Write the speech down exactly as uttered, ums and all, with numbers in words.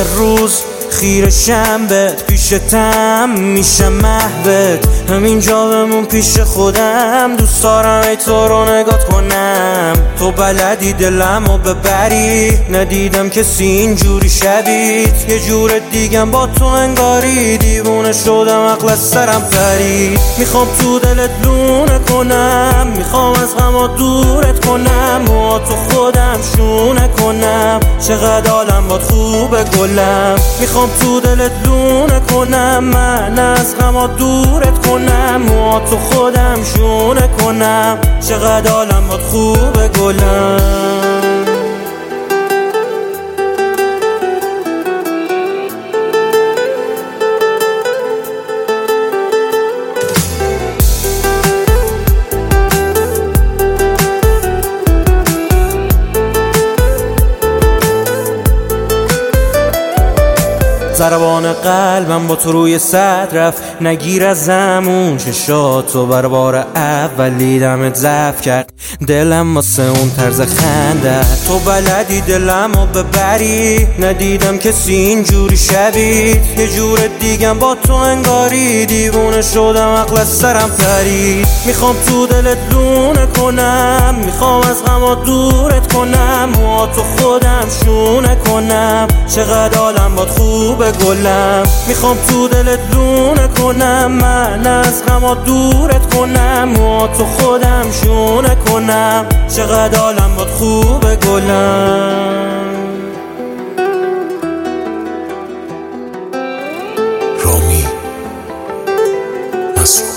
همه روز خیره شنبت پیشتم میشه محبت، همینجا بمون پیش خودم. دوست دارم ای تو رو نگات کنم، تو بلدی دلمو ببری، ندیدم کسی اینجوری شبیت. یه جور دیگم با تو انگاری، دیوونه شدم عقل از سرم پرید. میخوام تو دلت لونه کنم، میخوام از غما دورت کنم، موها تو خودم شونه کنم، چقدر حالم باد خوبه گلم. میخوام تو دلت لونه کنم، من از غما دورت کنم، موها تو خودم شونه کنم، چقدر حالم باد خوبه گلم. ضربان قلبم با تو روی صد رفت، نگیر از زمون چشاتو بر بار اولی دمت ضعف کرد. دلم واسه اون طرز خنده، تو بلدی دلمو ببری، ندیدم کسی اینجوری شبیت. یه جور دیگم با تو انگاری، دیوونه شدم عقل از سرم پرید. میخوام تو دلت لونه کنم، میخوام از غما دورت کنم، موها تو خودم شونه کنم، چقدر حالم باد خوبه گلم. میخوام تو دلت لونه کنم، من از غما دورت کنم، موها تو خودم شونه کنم، چقدر حالم باد خوبه گلم. رامی مسئول